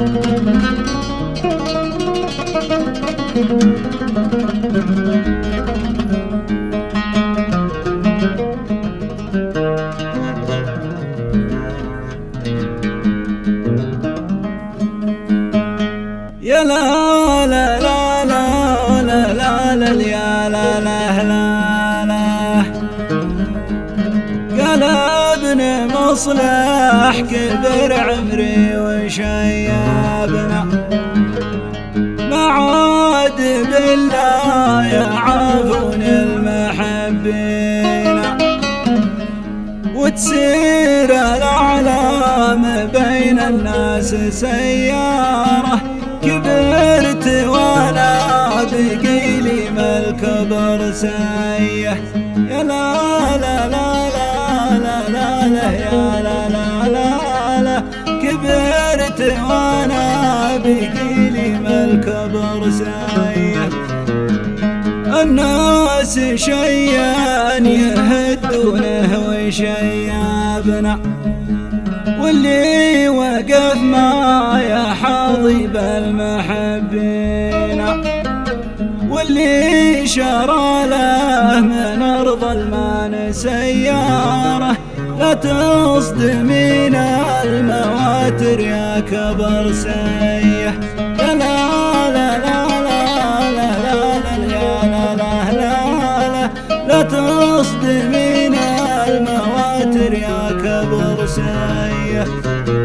يا لا لا لا لا لا لا لا يا لا لا لا لا قال ابن مصلح كبر عمري وشيابنا ما عاد بالله يعافون المحبين وتسير الأعلام بين الناس سيارة كبرت وانا بقيلي ما الكبر سايه يا لا لا لا لا لا لا لا يا لا لا لا لا كبرت وانا بقيلي ما الكبر سايه الناس شيان يهدونه وشيابنا واللي وقف معايا حاضب المحبين واللي شرى له من أرض المان سيارة لا تصدمين المواتر يا كبر سيه يا لا لا لا لا لا لا لا لا لا تصدمين المواتر يا كبر سيه